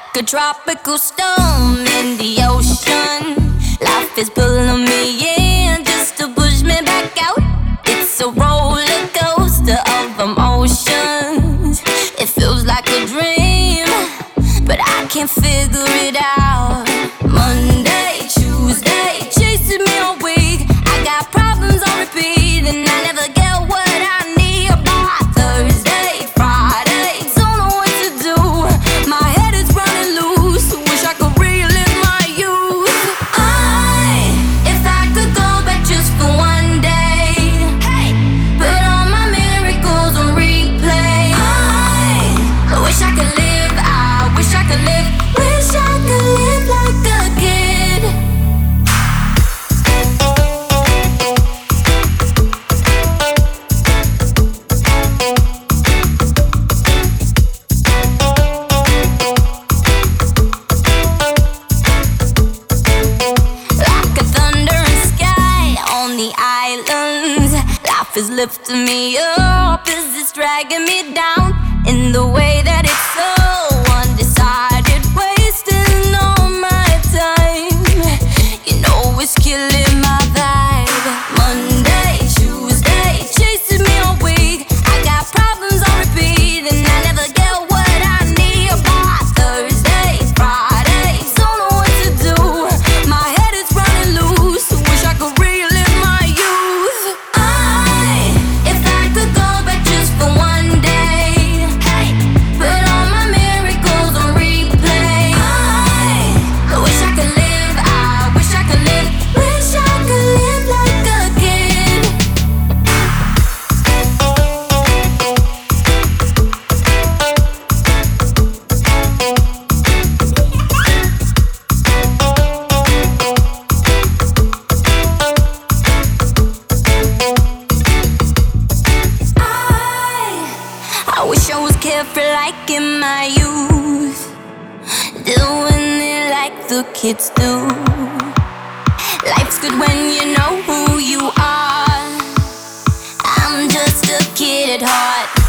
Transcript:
Like a tropical storm in the ocean, life is pulling me in just to push me back out. It's a roller coaster of emotions. It feels like a dream, but I can't figure it out. Monday, Tuesday, chasing me all week. I got problems on repeat, and I never get what I need by Thursday, Friday. Don't know what to do. My head is running loose. Wish I could relive my youth. If I could go back just for one day, hey, put all my miracles on replay. I wish I could live. I wish I could live. Wish I could live like a kid. Like a thundering sky on the islands, life is lifting me up. Is this dragging me down in the way that it's so undecided? Wasting all my time, you know it's killing my vibe. Monday, Tuesday, chasing me all week. I got problems on repeat, and I never get what I need by Thursday, Friday. Don't know what to do. My head is running loose. Wish I could relive my youth. If I could go back just for one day, hey, put all my miracles on replay. I wish I could live. I wish I could live. Wish I could live like a kid. I wish I was carefree like in my youth, doing it like the kids do. Life's good when you know who you are. I'm just a kid at heart.